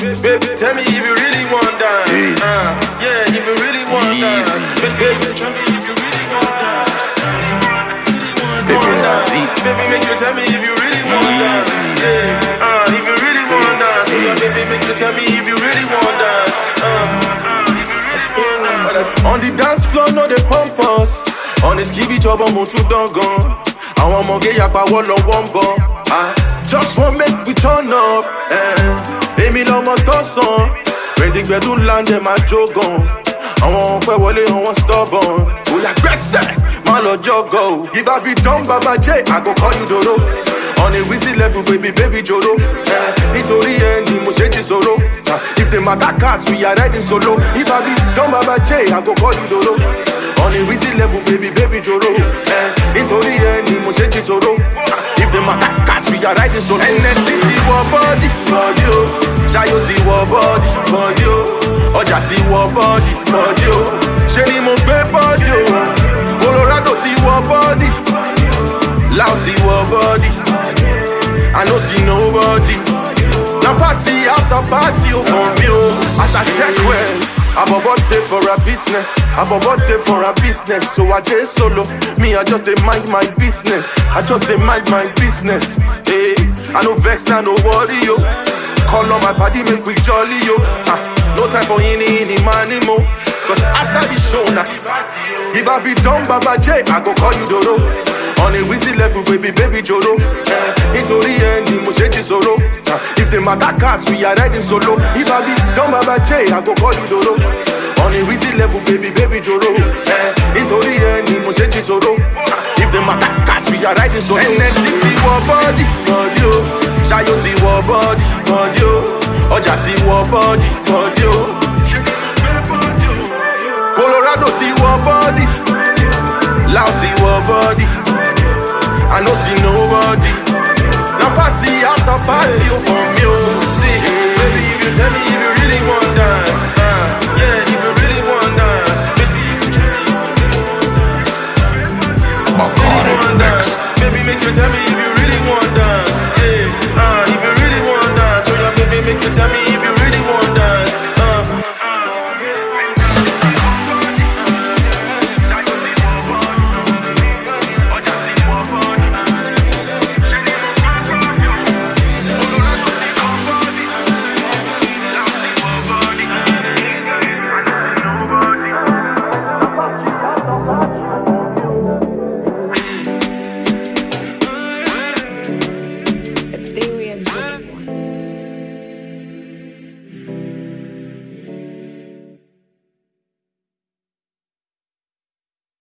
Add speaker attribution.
Speaker 1: baby, tell me if you really want dance. Yeah, if you really want dance. Baby, tell me if you really want dance. Baby, make you tell me if you really want dance. Yeah, if you really want dance. Yeah, baby, make you tell me if you really want dance. On the dance floor, no they pump us. On the skibby job, I'm on too done gone. I want more gay yapa wall on one ball. I just want make we turn up. Emi lo mo tosan. When the bedroom land, them a jogon. I want pay wale, I want stubborn. Oh yeah, gbese, my lord jogo. If I be done Baba J, I go call you Dodo. On a wheezy level, baby Joro. Nitori ni mo change solo. If the matter cats, we are riding solo. If I be done Baba J, I go call you Dodo. On a wheezy level, baby Joro. Nitori ni mo change solo. If the matter cats, we are riding solo. NXT war body, oh. Shayo ti war body, oh. Oja ti war body, oh. Ṣé ni mo gbé body, oh. Colorado ti war body. Loud ti war body. I no see nobody. Now party after party, oh, for me, oh. As I check well, I'm about day for a business. I'm about day for a business. So I dey solo. Me, I just dey mind my business. I just dey mind my business. Hey, I no vex, I no worry, yo. Call on my body, make we jolly, yo. No time for any money, mo. Cause after the show, now, if I be done Baba J, I go call you Dodo. On a wheezy level, baby Joro. Nitori ni mo change solo. If the matter cats, we are riding solo. If I be done Baba J, I go call you Dodo. On a wheezy level, baby Joro. Nitori ni mo change solo. If the matter cats, we are riding solo. NXT war body, oh. Shayo ti war body, oh. Oja ti war body, oh. Colorado ti war body. Loud ti war body. I no see nobody. Now party after party, oh, for me, oh. See, baby, if you tell me if you really want dance, yeah, if you really want dance, baby, if you tell me if you really want dance, baby, make you tell me if you really want dance, yeah, if you really want dance, so yeah, baby, make you tell me if you